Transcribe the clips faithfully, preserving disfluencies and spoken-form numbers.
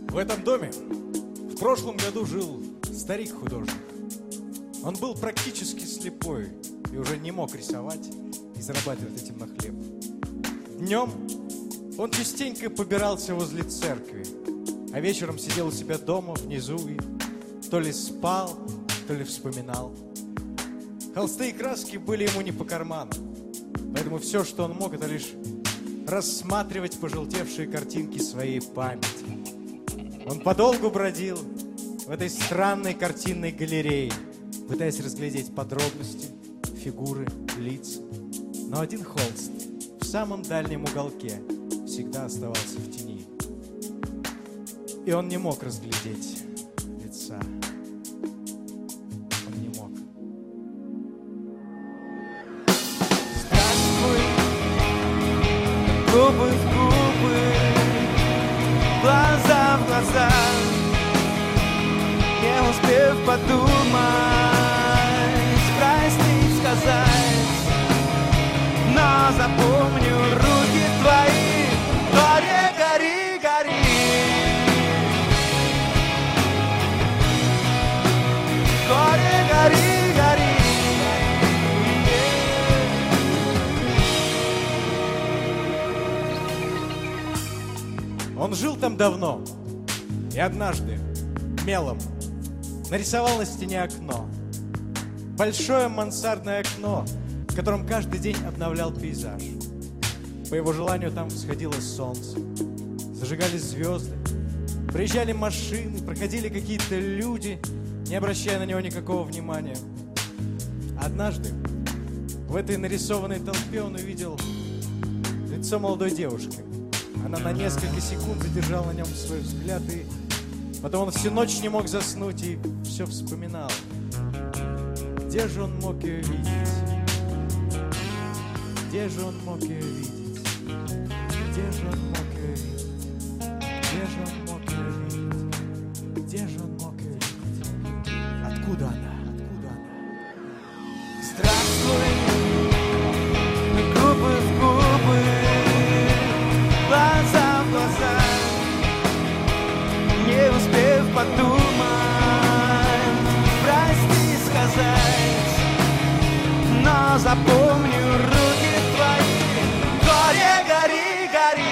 В этом доме в прошлом году жил старик-художник. Он был практически слепой и уже не мог рисовать и зарабатывать этим на хлеб. Днем он частенько побирался возле церкви, а вечером сидел у себя дома внизу и то ли спал, то ли вспоминал. Холсты и краски были ему не по карману, поэтому все, что он мог, это лишь рассматривать пожелтевшие картинки своей памяти. Он подолгу бродил в этой странной картинной галерее, пытаясь разглядеть подробности, фигуры, лица. Но один холст в самом дальнем уголке всегда оставался в тени. И он не мог разглядеть лица. Он не мог. Здравствуй, губы в губы, глаза в глаза, не успев подумать, простить, сказать. Но запомню руки твои, горе, гори, гори. Горе, гори, гори. Он жил там давно и однажды мелом нарисовал на стене окно. Большое мансардное окно, в котором каждый день обновлял пейзаж. По его желанию там всходило солнце, зажигались звезды, приезжали машины, проходили какие-то люди, не обращая на него никакого внимания. Однажды в этой нарисованной толпе он увидел лицо молодой девушки. Она на несколько секунд задержала на нем свой взгляд, и потом он всю ночь не мог заснуть и все вспоминал. Где же он мог ее видеть? Где же он мог ее видеть? Где же он мог ее видеть? Где же он мог ее видеть? Где же он мог ее видеть? Откуда она? Откуда она? Здравствуй, губы в губы, глаза в глаза, не успев подумать, прости, сказать. Но запомню руки твои, горе, гори, гори.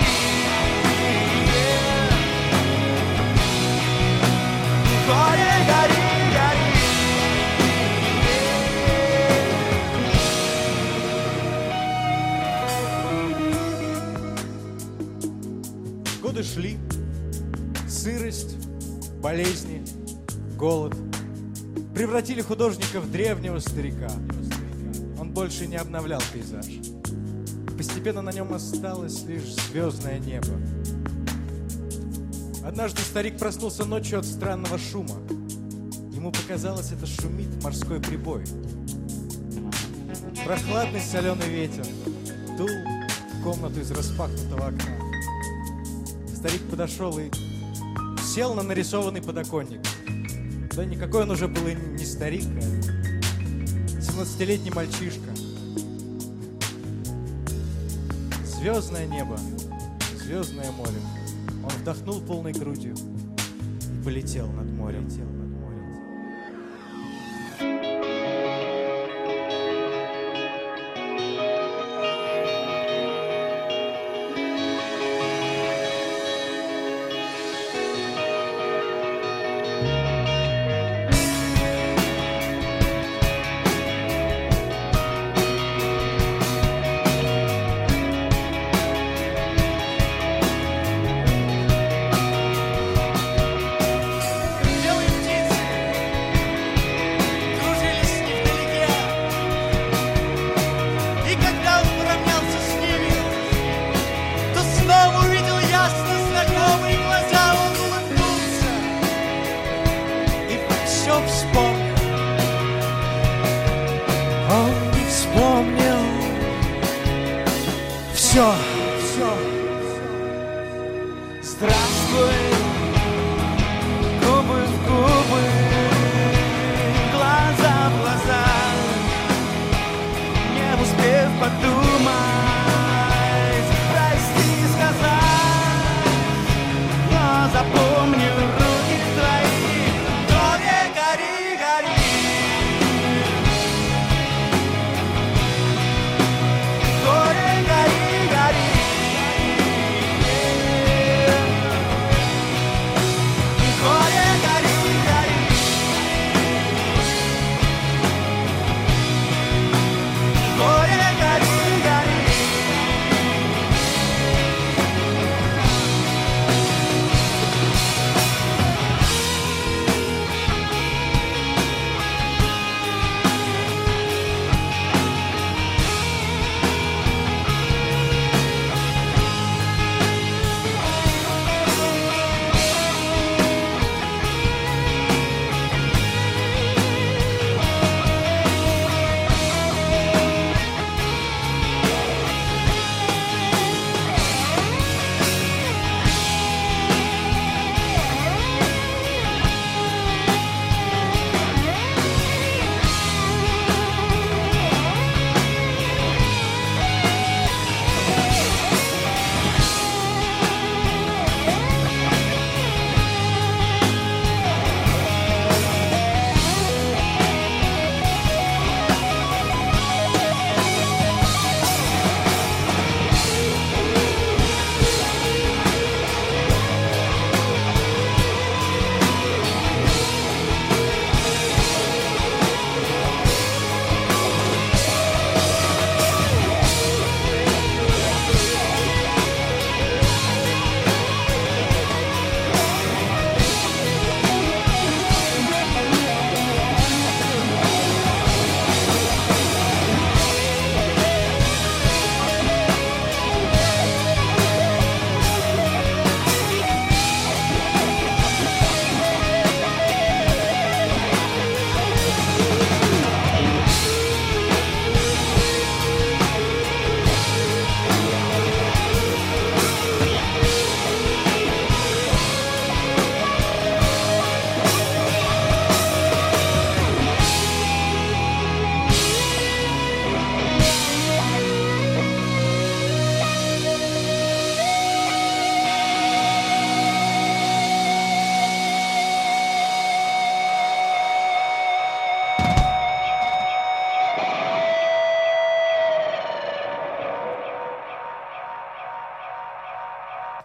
Горе, гори, гори. Годы шли, сырость, болезни, голод превратили художника в древнего старика. Он больше не обновлял пейзаж. Постепенно на нем осталось лишь звездное небо. Однажды старик проснулся ночью от странного шума. Ему показалось, это шумит морской прибой. Прохладный соленый ветер дул в комнату из распахнутого окна. Старик подошел и сел на нарисованный подоконник. Да никакой он уже был и не старик, а семнадцатилетний мальчишка. Звездное небо, звездное море. Он вдохнул полной грудью и полетел над морем.